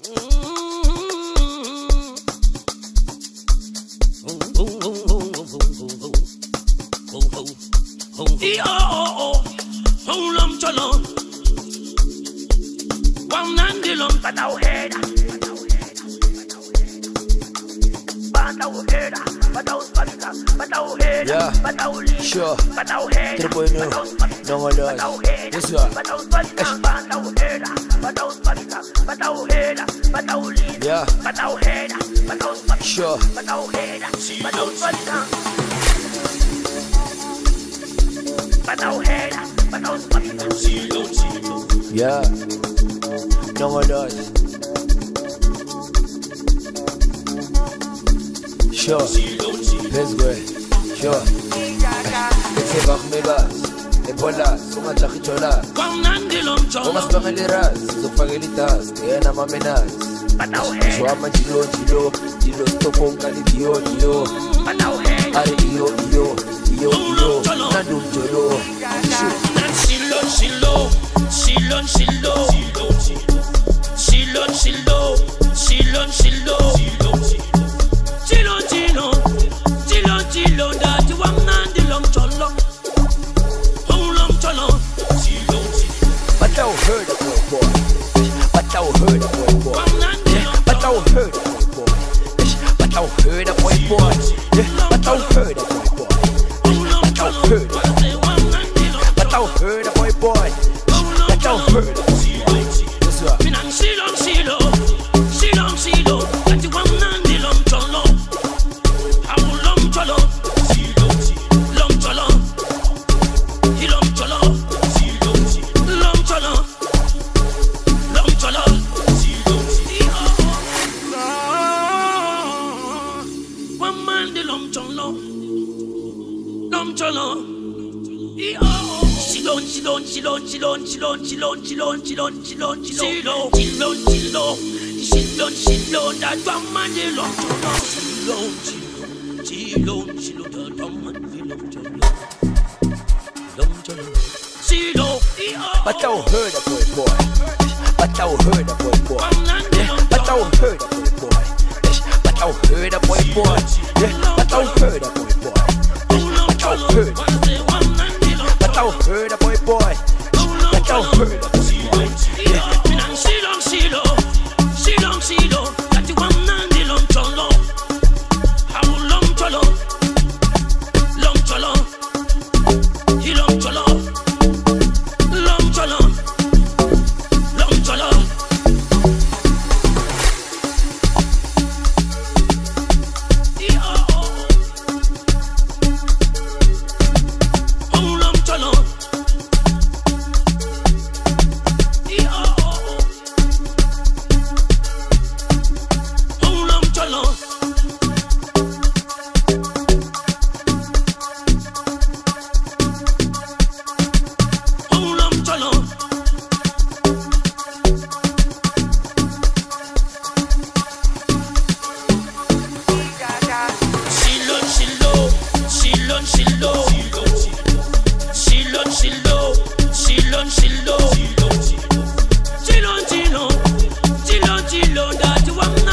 Yeah, sure. Triple no, no more loss. This one. Yeah, sure. Yeah, no more loss. Sure, let's go. Sure. Let's go me bas. Ebola, suma chakichola. Uma spangeli ras, zofageli tas, ena mamenas. Swama dilo stopon kali dio. Are io, nandum jolo. Chilo, that you want nandi long cholo. Oh, long cholo. But thou heard a boy. But thou heard a boy. But thou heard a boy. But thou heard a boy. But thou heard a boy. But thou heard. But thou heard a boy. But thou heard. Shilo, that you want nandi long cholo. Oh, long cholo. Chilo, that woman the long cholo. But thou heard a boy. But thou heard a boy. But thou heard a boy. But thou heard a boy. But thou heard a boy. But thou heard. But thou heard a boy. But thou heard a boy. Shilo, that you want nandi long cholo. How long cholo. He long cholo. Long cholo. Oh, long cholo. Chilo, that you want